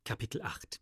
Kapitel 8.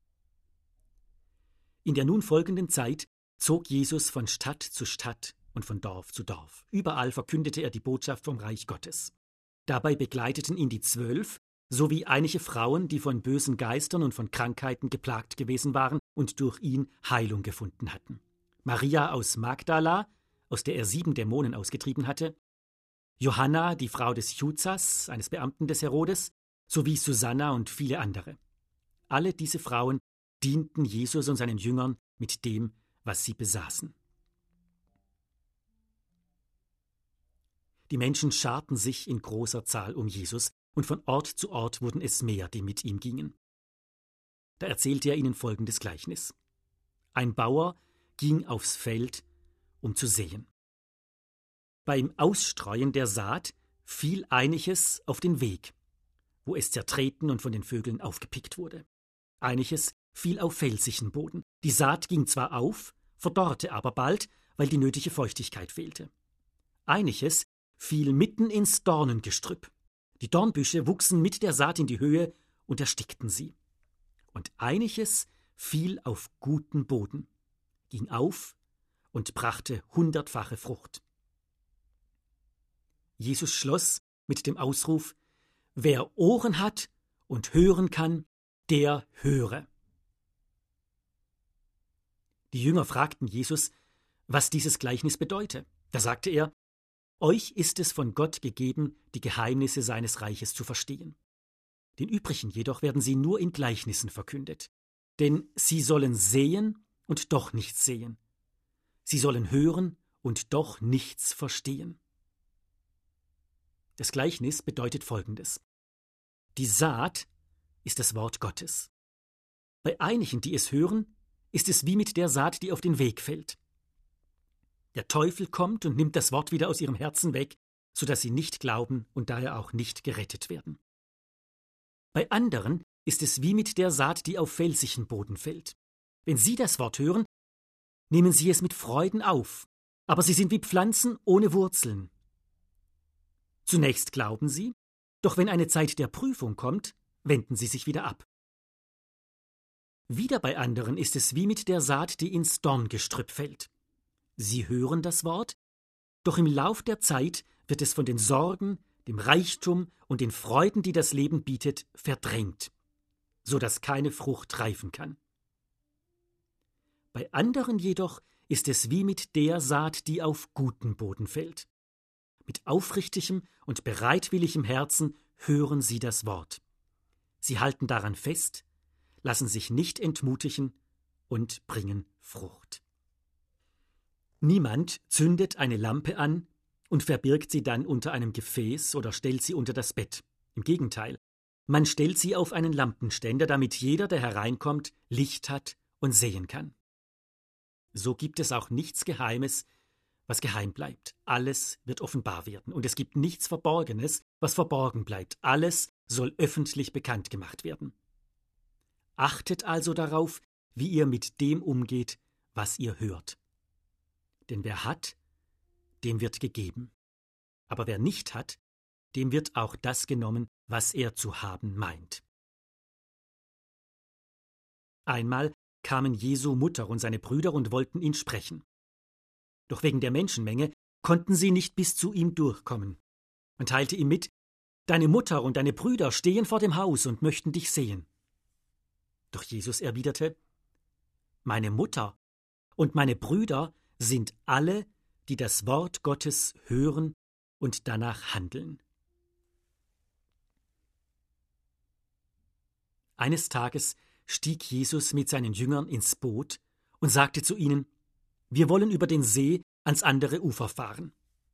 In der nun folgenden Zeit zog Jesus von Stadt zu Stadt und von Dorf zu Dorf. Überall verkündete er die Botschaft vom Reich Gottes. Dabei begleiteten ihn die 12, sowie einige Frauen, die von bösen Geistern und von Krankheiten geplagt gewesen waren und durch ihn Heilung gefunden hatten. Maria aus Magdala, aus der er 7 Dämonen ausgetrieben hatte, Johanna, die Frau des Chuzas, eines Beamten des Herodes, sowie Susanna und viele andere. Alle diese Frauen dienten Jesus und seinen Jüngern mit dem, was sie besaßen. Die Menschen scharten sich in großer Zahl um Jesus, und von Ort zu Ort wurden es mehr, die mit ihm gingen. Da erzählte er ihnen folgendes Gleichnis. Ein Bauer ging aufs Feld, um zu säen. Beim Ausstreuen der Saat fiel einiges auf den Weg, wo es zertreten und von den Vögeln aufgepickt wurde. Einiges fiel auf felsigen Boden. Die Saat ging zwar auf, verdorrte aber bald, weil die nötige Feuchtigkeit fehlte. Einiges fiel mitten ins Dornengestrüpp. Die Dornbüsche wuchsen mit der Saat in die Höhe und erstickten sie. Und einiges fiel auf guten Boden, ging auf und brachte 100-fache Frucht. Jesus schloss mit dem Ausruf: Wer Ohren hat und hören kann, der höre. Die Jünger fragten Jesus, was dieses Gleichnis bedeute. Da sagte er: Euch ist es von Gott gegeben, die Geheimnisse seines Reiches zu verstehen. Den übrigen jedoch werden sie nur in Gleichnissen verkündet. Denn sie sollen sehen und doch nichts sehen. Sie sollen hören und doch nichts verstehen. Das Gleichnis bedeutet Folgendes: Die Saat ist das Wort Gottes. Bei einigen, die es hören, ist es wie mit der Saat, die auf den Weg fällt. Der Teufel kommt und nimmt das Wort wieder aus ihrem Herzen weg, sodass sie nicht glauben und daher auch nicht gerettet werden. Bei anderen ist es wie mit der Saat, die auf felsigen Boden fällt. Wenn sie das Wort hören, nehmen sie es mit Freuden auf, aber sie sind wie Pflanzen ohne Wurzeln. Zunächst glauben sie, doch wenn eine Zeit der Prüfung kommt, wenden sie sich wieder ab. Wieder bei anderen ist es wie mit der Saat, die ins Dorngestrüpp fällt. Sie hören das Wort, doch im Lauf der Zeit wird es von den Sorgen, dem Reichtum und den Freuden, die das Leben bietet, verdrängt, so dass keine Frucht reifen kann. Bei anderen jedoch ist es wie mit der Saat, die auf guten Boden fällt. Mit aufrichtigem und bereitwilligem Herzen hören sie das Wort. Sie halten daran fest, lassen sich nicht entmutigen und bringen Frucht. Niemand zündet eine Lampe an und verbirgt sie dann unter einem Gefäß oder stellt sie unter das Bett. Im Gegenteil, man stellt sie auf einen Lampenständer, damit jeder, der hereinkommt, Licht hat und sehen kann. So gibt es auch nichts Geheimes, was geheim bleibt. Alles wird offenbar werden. Und es gibt nichts Verborgenes, was verborgen bleibt. Alles soll öffentlich bekannt gemacht werden. Achtet also darauf, wie ihr mit dem umgeht, was ihr hört. Denn wer hat, dem wird gegeben. Aber wer nicht hat, dem wird auch das genommen, was er zu haben meint. Einmal kamen Jesu Mutter und seine Brüder und wollten ihn sprechen. Doch wegen der Menschenmenge konnten sie nicht bis zu ihm durchkommen. Man teilte ihm mit: Deine Mutter und deine Brüder stehen vor dem Haus und möchten dich sehen. Doch Jesus erwiderte: Meine Mutter und meine Brüder sind alle, die das Wort Gottes hören und danach handeln. Eines Tages stieg Jesus mit seinen Jüngern ins Boot und sagte zu ihnen: Wir wollen über den See ans andere Ufer fahren.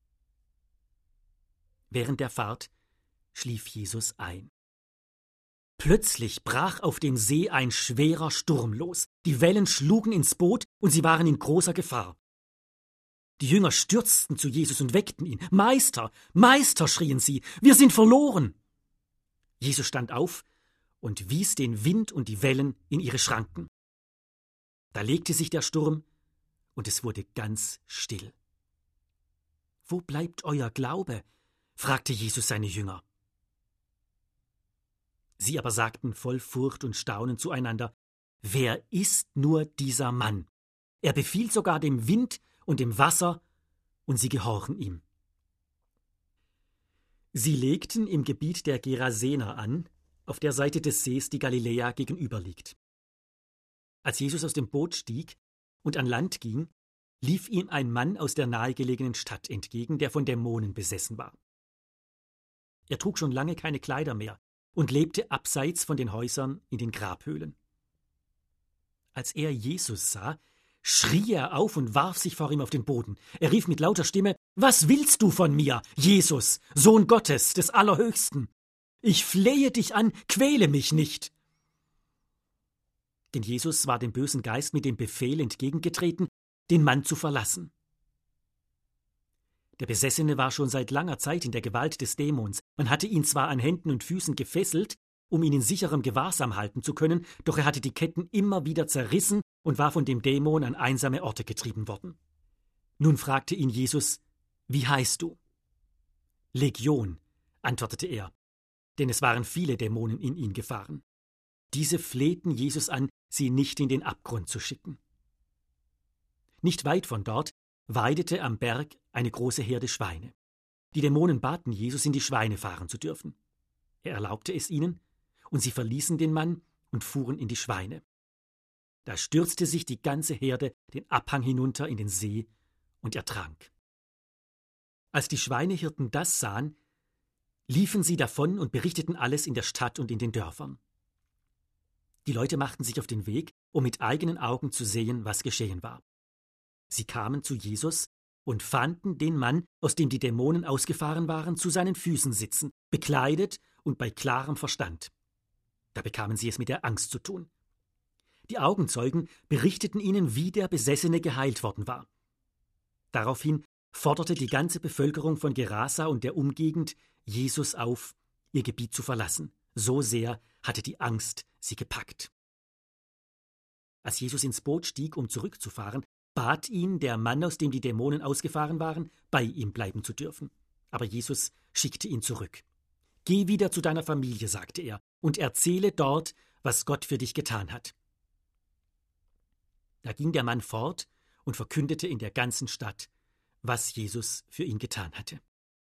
Während der Fahrt schlief Jesus ein. Plötzlich brach auf dem See ein schwerer Sturm los. Die Wellen schlugen ins Boot und sie waren in großer Gefahr. Die Jünger stürzten zu Jesus und weckten ihn. Meister, Meister, schrien sie, wir sind verloren. Jesus stand auf und wies den Wind und die Wellen in ihre Schranken. Da legte sich der Sturm und es wurde ganz still. Wo bleibt euer Glaube? Fragte Jesus seine Jünger. Sie aber sagten voll Furcht und Staunen zueinander: Wer ist nur dieser Mann? Er befiehlt sogar dem Wind und dem Wasser, und sie gehorchen ihm. Sie legten im Gebiet der Gerasener an, auf der Seite des Sees, die Galiläa gegenüber liegt. Als Jesus aus dem Boot stieg und an Land ging, lief ihm ein Mann aus der nahegelegenen Stadt entgegen, der von Dämonen besessen war. Er trug schon lange keine Kleider mehr und lebte abseits von den Häusern in den Grabhöhlen. Als er Jesus sah, schrie er auf und warf sich vor ihm auf den Boden. Er rief mit lauter Stimme: Was willst du von mir, Jesus, Sohn Gottes, des Allerhöchsten? Ich flehe dich an, quäle mich nicht. Denn Jesus war dem bösen Geist mit dem Befehl entgegengetreten, den Mann zu verlassen. Der Besessene war schon seit langer Zeit in der Gewalt des Dämons. Man hatte ihn zwar an Händen und Füßen gefesselt, um ihn in sicherem Gewahrsam halten zu können, doch er hatte die Ketten immer wieder zerrissen und war von dem Dämon an einsame Orte getrieben worden. Nun fragte ihn Jesus: Wie heißt du? Legion, antwortete er, denn es waren viele Dämonen in ihn gefahren. Diese flehten Jesus an, sie nicht in den Abgrund zu schicken. Nicht weit von dort weidete am Berg eine große Herde Schweine. Die Dämonen baten Jesus, in die Schweine fahren zu dürfen. Er erlaubte es ihnen, und sie verließen den Mann und fuhren in die Schweine. Da stürzte sich die ganze Herde den Abhang hinunter in den See, und er trank. Als die Schweinehirten das sahen, liefen sie davon und berichteten alles in der Stadt und in den Dörfern. Die Leute machten sich auf den Weg, um mit eigenen Augen zu sehen, was geschehen war. Sie kamen zu Jesus und fanden den Mann, aus dem die Dämonen ausgefahren waren, zu seinen Füßen sitzen, bekleidet und bei klarem Verstand. Da bekamen sie es mit der Angst zu tun. Die Augenzeugen berichteten ihnen, wie der Besessene geheilt worden war. Daraufhin forderte die ganze Bevölkerung von Gerasa und der Umgegend Jesus auf, ihr Gebiet zu verlassen. So sehr hatte die Angst sie gepackt. Als Jesus ins Boot stieg, um zurückzufahren, bat ihn der Mann, aus dem die Dämonen ausgefahren waren, bei ihm bleiben zu dürfen. Aber Jesus schickte ihn zurück. Geh wieder zu deiner Familie, sagte er, und erzähle dort, was Gott für dich getan hat. Da ging der Mann fort und verkündete in der ganzen Stadt, was Jesus für ihn getan hatte.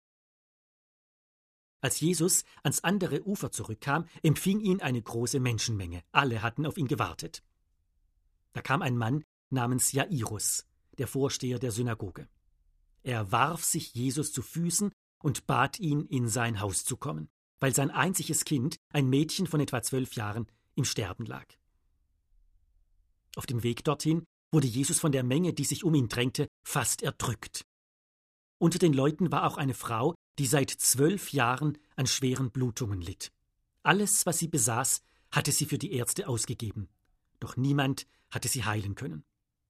Als Jesus ans andere Ufer zurückkam, empfing ihn eine große Menschenmenge. Alle hatten auf ihn gewartet. Da kam ein Mann namens Jairus, der Vorsteher der Synagoge. Er warf sich Jesus zu Füßen und bat ihn, in sein Haus zu kommen, weil sein einziges Kind, ein Mädchen von etwa 12 Jahren, im Sterben lag. Auf dem Weg dorthin wurde Jesus von der Menge, die sich um ihn drängte, fast erdrückt. Unter den Leuten war auch eine Frau, die seit 12 Jahren an schweren Blutungen litt. Alles, was sie besaß, hatte sie für die Ärzte ausgegeben, doch niemand hatte sie heilen können.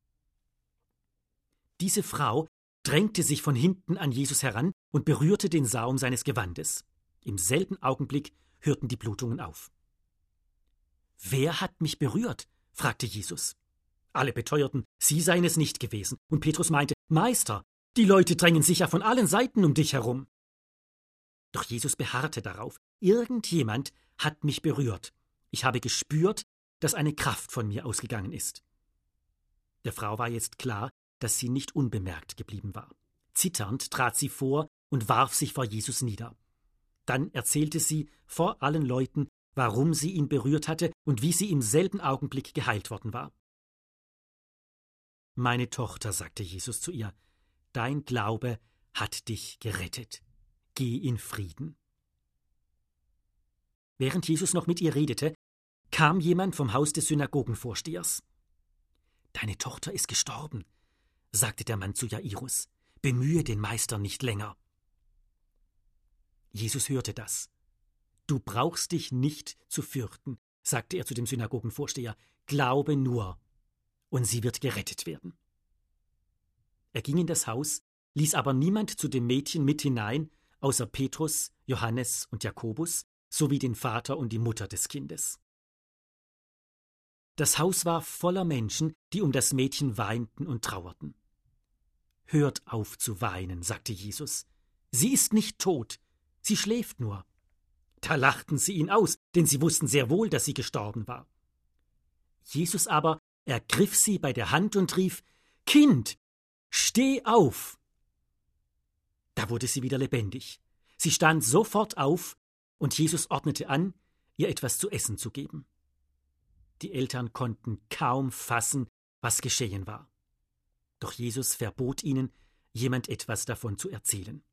Diese Frau drängte sich von hinten an Jesus heran und berührte den Saum seines Gewandes. Im selben Augenblick hörten die Blutungen auf. »Wer hat mich berührt?« fragte Jesus. Alle beteuerten, sie seien es nicht gewesen, und Petrus meinte, »Meister, die Leute drängen sich ja von allen Seiten um dich herum.« Doch Jesus beharrte darauf, irgendjemand hat mich berührt. Ich habe gespürt, dass eine Kraft von mir ausgegangen ist. Der Frau war jetzt klar, dass sie nicht unbemerkt geblieben war. Zitternd trat sie vor und warf sich vor Jesus nieder. Dann erzählte sie vor allen Leuten, warum sie ihn berührt hatte und wie sie im selben Augenblick geheilt worden war. »Meine Tochter«, sagte Jesus zu ihr, »dein Glaube hat dich gerettet. Geh in Frieden.« Während Jesus noch mit ihr redete, kam jemand vom Haus des Synagogenvorstehers. »Deine Tochter ist gestorben«, sagte der Mann zu Jairus. »Bemühe den Meister nicht länger.« Jesus hörte das. »Du brauchst dich nicht zu fürchten«, sagte er zu dem Synagogenvorsteher. »Glaube nur, und sie wird gerettet werden.« Er ging in das Haus, ließ aber niemand zu dem Mädchen mit hinein, außer Petrus, Johannes und Jakobus, sowie den Vater und die Mutter des Kindes. Das Haus war voller Menschen, die um das Mädchen weinten und trauerten. »Hört auf zu weinen«, sagte Jesus. »Sie ist nicht tot, sie schläft nur.« Da lachten sie ihn aus, denn sie wussten sehr wohl, dass sie gestorben war. Jesus aber ergriff sie bei der Hand und rief: »Kind, steh auf!« Da wurde sie wieder lebendig. Sie stand sofort auf, und Jesus ordnete an, ihr etwas zu essen zu geben. Die Eltern konnten kaum fassen, was geschehen war. Doch Jesus verbot ihnen, jemand etwas davon zu erzählen.